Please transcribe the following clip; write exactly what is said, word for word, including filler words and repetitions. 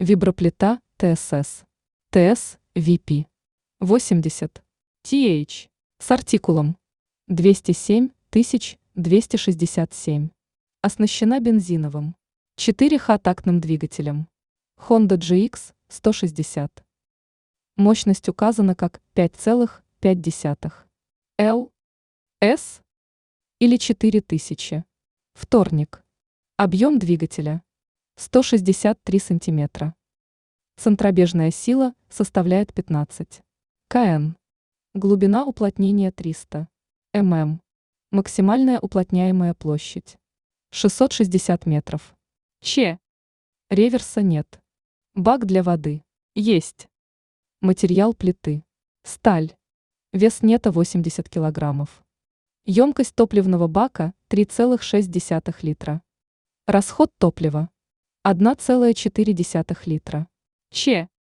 Виброплита тэ эс эс. тэ эс ви пи восемьдесят ти эйч с артикулом двести семь тысяч двести шестьдесят семь. Оснащена бензиновым четыре ха-тактным двигателем. Honda джи икс сто шестьдесят. Мощность указана как пять целых пять десятых. Л. С или четыре тысячи. Вторник. Объем двигателя сто шестьдесят три сантиметра. Центробежная сила составляет пятнадцать килограмм. Глубина уплотнения триста миллиметров. Максимальная уплотняемая площадь шестьсот шестьдесят метров. Ч. Реверса нет. Бак для воды есть. Материал плиты сталь. Вес нета восемьдесят килограммов. Емкость топливного бака три целых шесть десятых литра. Расход топлива один целых четыре десятых литра. Ч.